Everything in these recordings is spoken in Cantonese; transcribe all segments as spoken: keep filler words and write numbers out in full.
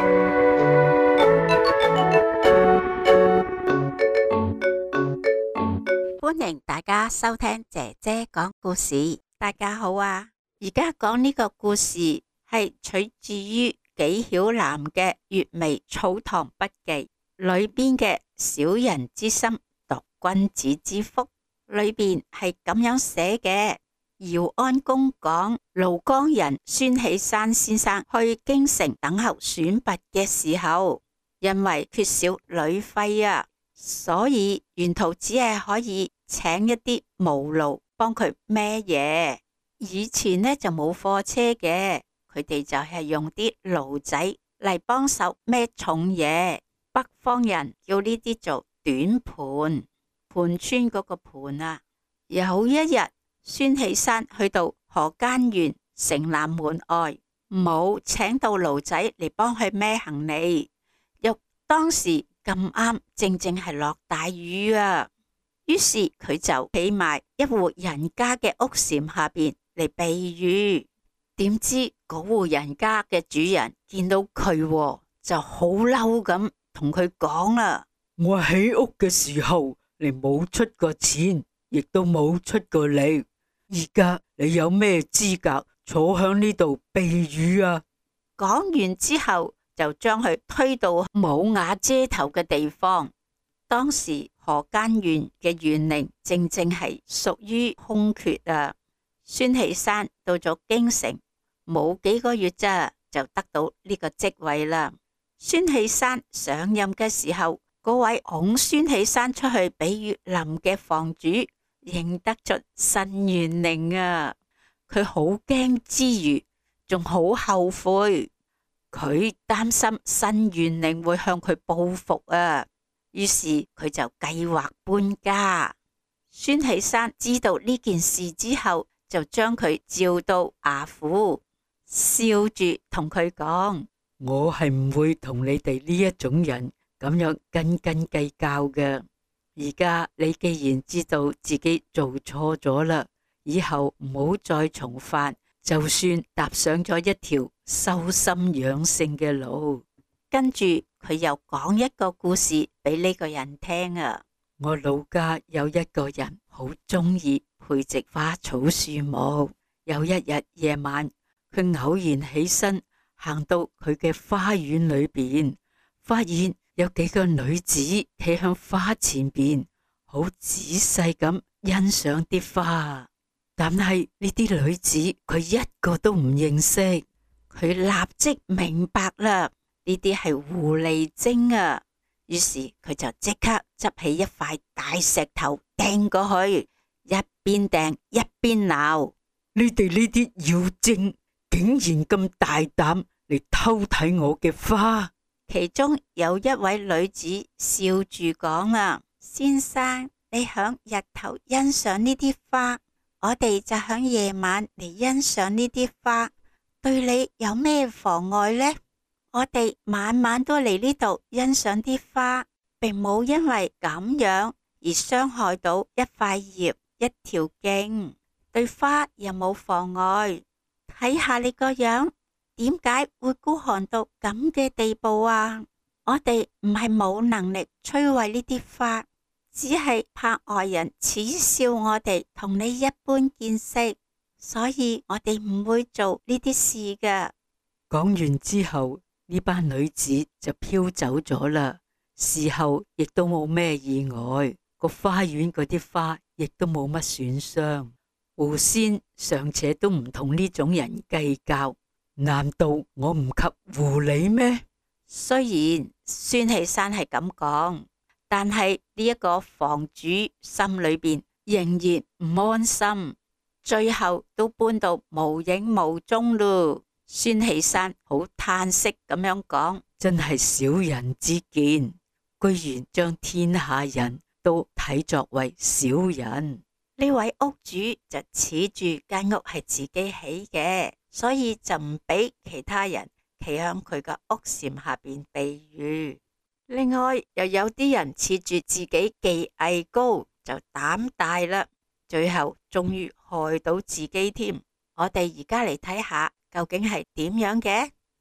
歡迎大家收聽姐姐講故事。大家好啊！而家講呢個故事係取自於紀曉嵐嘅《閱微草堂筆記》裏邊嘅小人之心度君子之腹，裏邊係咁樣寫嘅。姚安公講，廬江人孫喜山先生去京城等候選拔嘅時候，因為缺少旅費啊，所以沿途只係可以請一啲毛驢幫佢孭嘢。以前呢就冇貨車嘅，佢哋就係用啲驢仔嚟幫手孭重嘢。北方人叫呢啲做短盤，盤川嗰個盤啊。有一日，孫喜山去到河間縣城南門外，冇請到驢仔嚟幫佢孭行李，又當時咁啱正正係落大雨啊，於是佢就企埋一戶人家嘅屋檐下邊嚟避雨。點知嗰戶人家嘅主人見到佢就好嬲咁同佢講啦： 我起屋嘅時候你冇出過錢，亦都冇出過力，而家你有咩資格坐響呢度避雨啊？ 講完之後就將佢推到冇瓦遮頭嘅地方。當時河間縣嘅縣令正正係屬於空缺啊。孫喜山到咗京城冇幾個月咋，就得到呢個職位啦。孫喜山上任嘅時候，嗰位拱孫喜山出去避雨林嘅房主認得出新縣令啊，佢好驚之餘仲好後悔，佢擔心新縣令會向佢報復啊，於是佢就計劃搬家。孫喜山知道呢件事之後，就將佢召到衙府，笑住同佢講： 我係唔會同你哋呢一種人咁樣斤斤計較嘅。而家你既然知道自己做錯咗啦，以後唔好再重犯，就算踏上咗一條修心養性嘅路。 跟住佢又講一個故事俾呢個人聽啊。 我老家有一個人好中意培植花草樹木，有一日夜晚，佢偶然起身行到佢嘅花園裏邊，發現有幾個女子企向花前邊，好仔細咁欣賞啲花。但係呢啲女子佢一個都唔認識，佢立即明白啦，呢啲係狐狸精啊！於是佢就即刻執起一塊大石頭掟過去，一邊掟一邊鬧： 你哋呢啲妖精竟然咁大膽嚟偷睇我嘅花！ 其中有一位女子笑住講啊：先生，你響日頭欣賞呢啲花，我哋就響夜晚嚟欣賞呢啲花，對你有咩妨礙呢？我哋晚晚都嚟呢度欣賞啲花，並冇因為咁樣而傷害到一塊葉、一條莖，對花又冇妨礙。睇下你個樣，點解會孤寒到咁嘅地步啊？我哋唔係冇能力摧毀呢啲花，只係怕外人恥笑我哋同你一般見識，所以我哋唔會做呢啲事㗎。 講完之後，呢班女子就飄走咗啦。事後亦都冇咩意外，個花園嗰啲花亦都冇乜損傷。狐仙尚且都唔同呢種人計較，難道我唔及狐狸咩？ 雖然孫喜山係咁講，但係呢一個房主心裏邊仍然唔安心，最後都搬到無影無蹤咯。孫喜山好嘆息咁樣講： 真係小人之見，居然將天下人都睇作為小人。 呢位屋主就恃住間屋係自己起嘅，所以就唔俾其他人企喺佢嘅屋檐下邊避雨。另外又有啲人恃住自己技藝高，就膽大啦，最後終於害到自己添。我哋而家嚟睇下究竟係點樣嘅。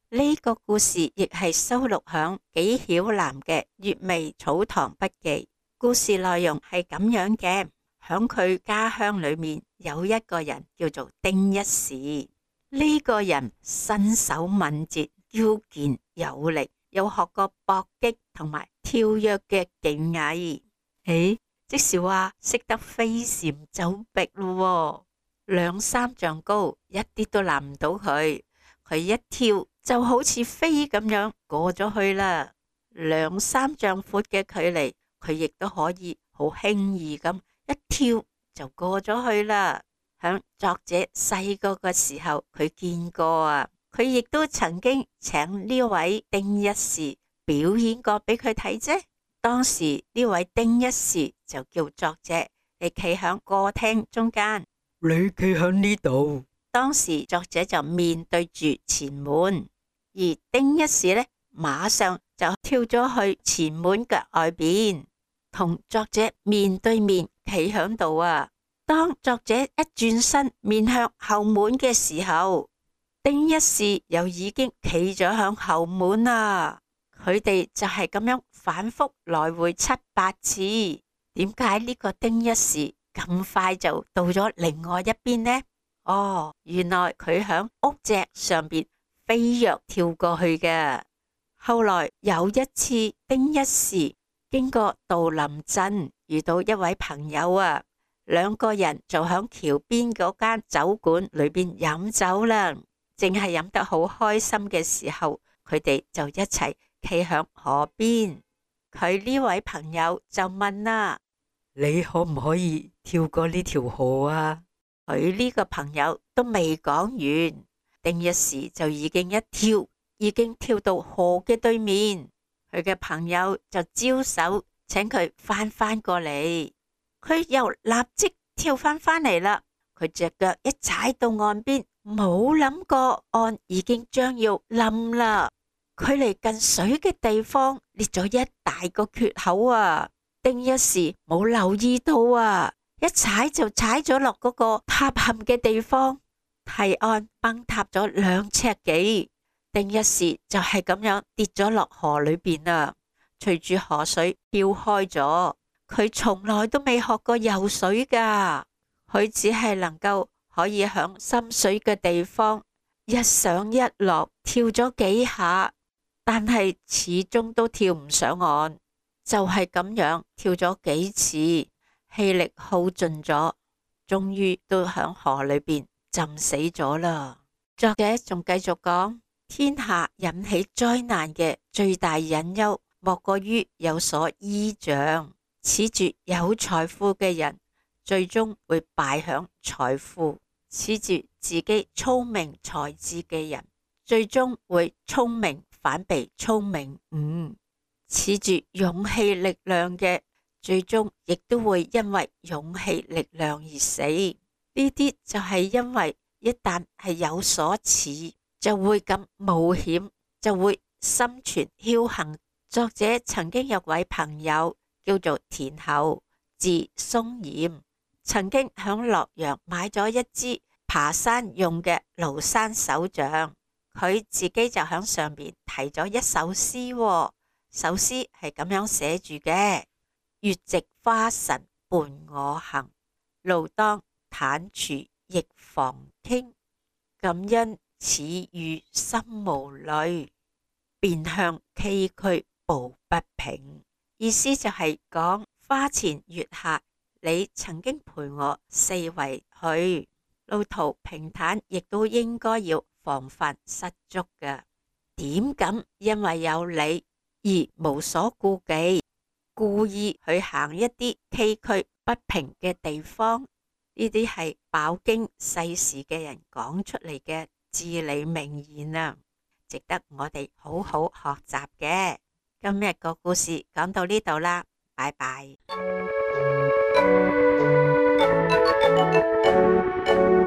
呢個故事亦係收錄響紀曉嵐嘅《閱微草堂筆記》。故事內容係咁樣嘅，響佢家鄉裏面有一個人叫做丁一時，呢個人身手敏捷、矯健有力，又學過搏擊同埋跳躍嘅技藝。誒，即是話識得飛檐走壁咯，兩三丈高，一啲都難唔到佢。佢一跳就好似飛咁樣過咗去啦，兩三丈闊嘅距離，佢亦都可以好輕易咁一跳就過咗去啦。響作者細個嘅時候，佢見過啊，佢亦都曾經請呢位丁一時表演過俾佢睇啫。當時呢位丁一時就叫作者，你企響歌廳中間， 你企響呢度。 當時作者就面對住前門，而丁一時呢，馬上就跳咗去前門嘅外邊，同作者面對面企響度啊。當作者一轉身面向後門嘅時候，丁一時又已經企咗響後門啦。佢哋就係咁樣反覆來回七八次。點解呢個丁一時咁快就到咗另外一邊呢？哦，原來佢響屋脊上邊飛躍跳過去嘅。後來有一次，丁一時經過道林鎮，遇到一位朋友啊，兩個人就響橋邊嗰間酒館裏邊飲酒啦。淨係飲得好開心嘅時候，佢哋就一齊企響河邊。佢呢位朋友就問啦： 你可唔可以跳過呢條河啊？ 佢呢個朋友都未講完，丁一時就已經一跳，已經跳到河嘅對面。佢嘅朋友就招手請佢翻返過嚟，佢又立即跳翻返嚟啦。佢隻腳一踩到岸邊，冇諗過岸已經將要冧啦。距離近水嘅地方裂咗一大個缺口啊！丁一時冇留意到啊！一踩就踩咗落嗰個塌陷嘅地方，堤岸崩塌咗兩尺幾，丁一時就係咁樣跌咗落河裏邊啦。隨住河水飄開咗，佢從來都未學過游水噶，佢只係能夠可以響深水嘅地方一上一落跳咗幾下，但係始終都跳唔上岸，就係咁樣跳咗幾次。氣力耗盡咗，終於都響河裏邊浸死咗啦。作者仲繼續講，天下引起災難嘅最大隱憂，莫過於有所依仗。恃住有財富嘅人，最終會敗響財富；恃住自己聰明才智嘅人，最終會聰明反被聰明誤；恃住勇氣力量嘅，最終亦都會因為勇氣力量而死。呢啲就係因為一旦係有所恃，就會咁冒險，就會心存僥倖。作者曾經有位朋友叫做田后，字松嚴，曾經響洛陽買咗一支爬山用嘅廬山手杖，佢自己就響上邊提咗一首詩，首詩係咁樣寫住嘅：月值花神伴我行，路當坦處亦防傾。感恩此遇心無慮，便向崎嶇步不平。意思就係講花前月下，你曾經陪我四圍去，路途平坦，亦都應該要防範失足嘅。點敢因為有你而無所顧忌，故意去行一啲崎嶇不平嘅地方？呢啲係飽經世事嘅人講出嚟嘅至理名言啊，值得我哋好好學習嘅。今日個故事講到呢度啦，拜拜。